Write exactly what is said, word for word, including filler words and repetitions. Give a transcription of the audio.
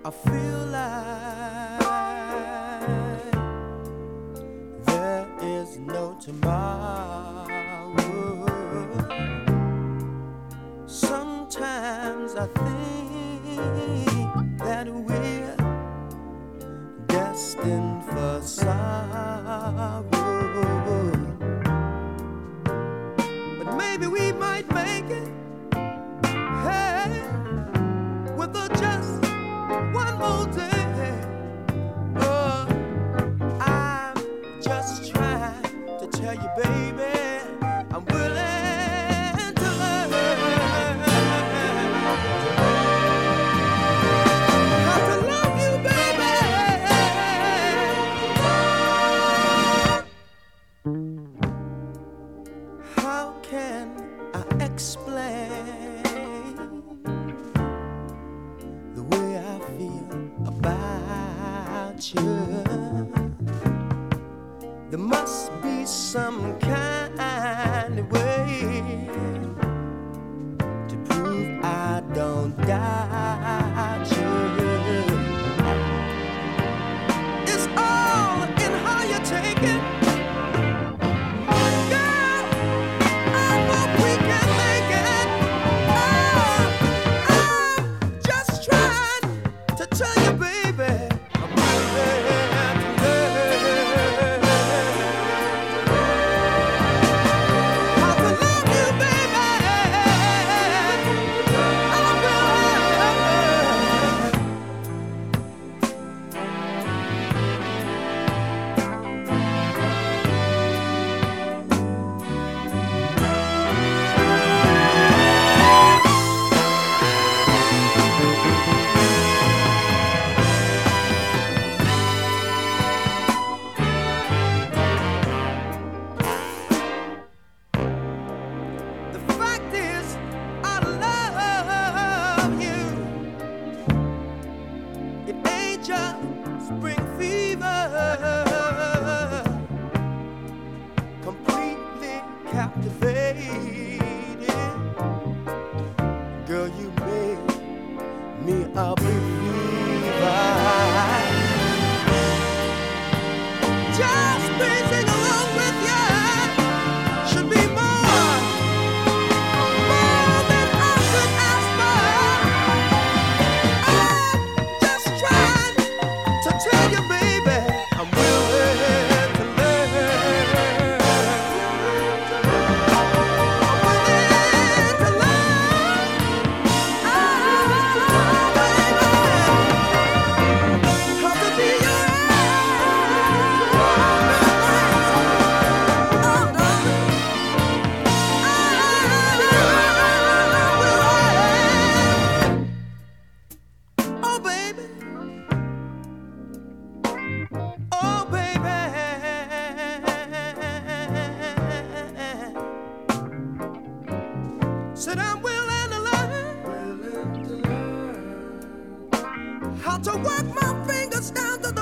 I feel like there is no tomorrow. Sometimes I think that we're destined for sorrow, but maybe we might make it. Hey, with a just one more day. Oh, I'm just trying to tell you, baby, I'm willing to learn how to love you, baby. How can I explain the way I feel about you? There must be some kind of way to prove I don't doubt you. It's all in how you take it. Girl, I hope we can make it. Oh, I'm just trying to tell you, baby, I'm willing to learn how to love you, baby. I'm The fact is, I love you. It ain't just spring fever, completely captivated. Girl, you made me a believer. Just breezing along with you should be more, more than I could ask for. I'm just trying to tell you, baby, I'm willing to learn. I'm willing to learn. Oh, baby, how to be your Oh, baby. Oh, baby. Said I'm willing to learn how to work my fingers down the